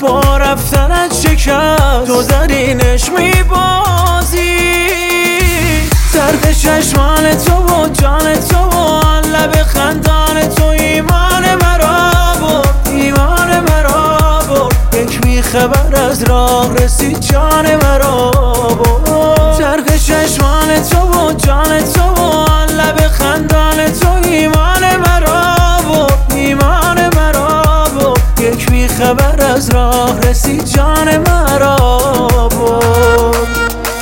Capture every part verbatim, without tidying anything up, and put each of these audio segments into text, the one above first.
با رفتنت شکست، تو در اینش میبازی. زرق چشمان تو و جان تو و آن لب خندان تو ایمان مرا برد، ایمان مرا برد. یک بیخبر از راه رسید جان مرا برد. زرق چشمان تو و جان تو و آن لب خندان تو ایمان مرا برد، ایمان مرا برد. یک بیخبر از راه رسید جان مرا برد.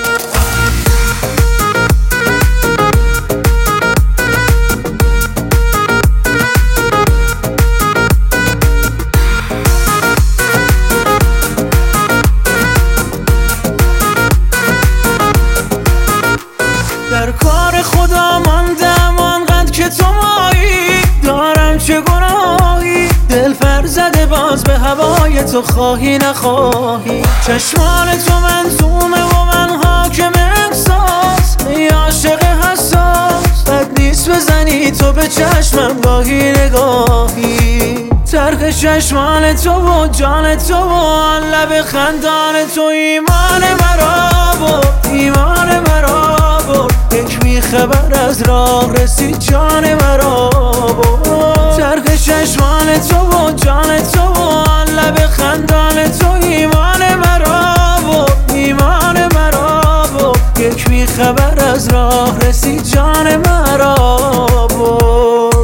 در کار خدا ماندم آنقدر که تو مایی، دارم چه گناهی دل پر زده باز به هوای تو، خواهی نخواهی. چشمان تو منظومه و من حاکم احساس، ای عاشق حساس بد نیست بزنی تو به چشمم گاهی نگاهی. زرق چشمان تو و جان تو و آن لب خندان تو ایمان مرا برد، ایمان مرا برد. یک بیخبر از راه رسید جان مرا برد. زرق چشمان تو و جان تو و آن لب خندان تو ایمان مرا برد، ایمان مرا برد. یک بیخبر از راه رسید جان مرا برد.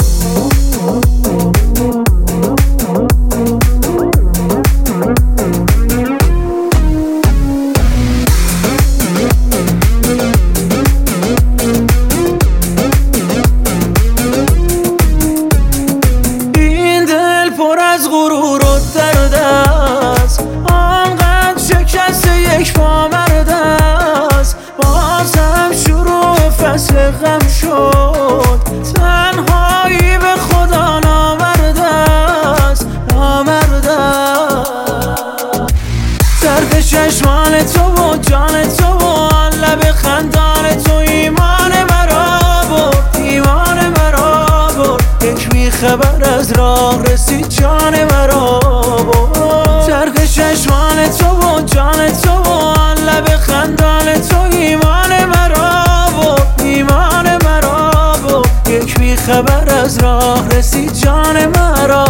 غرور و درد است، آنقدر شکست یک پا مرد است. بازم شروع فصل غم شد، تنهایی به خدا نامرد است، نامرد است. زرق چشمان تو و جان تو و آن لب خندان تو ایمان مرا برد، ایمان مرا برد. یک بیخبر از راه رسید جان مرا برد. زرق چشمان تو و جان تو و آن لب خندان تو ایمان مرا برد، ایمان مرا برد. یک بیخبر از راه رسید جان مرا